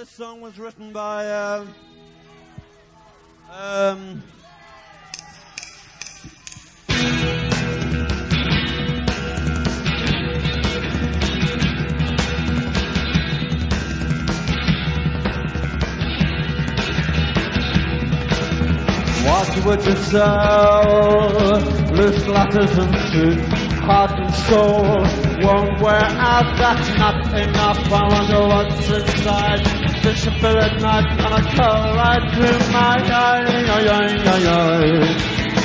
this song was written by what would you sell? Loose letters and suits, heart and soul won't wear out, that's not enough. I wonder what's inside. Disappear at night, gonna come right through my eye.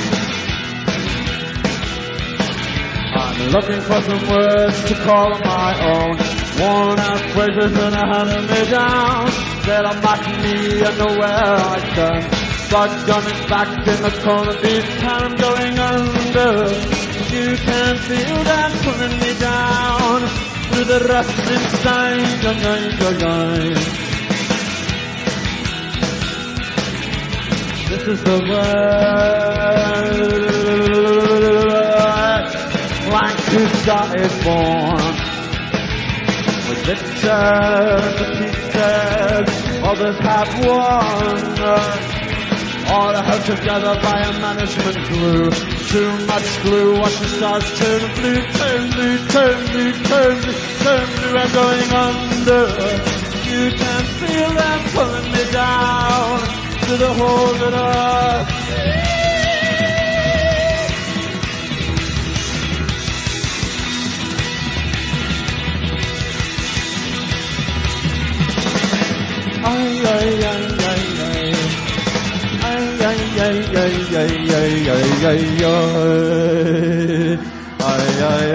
I'm looking for some words to call my own, worn out phrases that are handing me down. Said I'm back me and nowhere I turn. Shotgun is back in the corner, this time I'm going under. You can feel that pulling me down through the rust inside. This is the way Lancaster is born. With its pieces, others have won. All held together by a management glue. Too much glue, watch the stars turn blue, turn blue, turn blue, turn blue, turn blue. I'm going under. You can feel them pulling me down to the hole that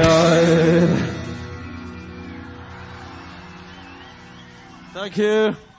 Thank you.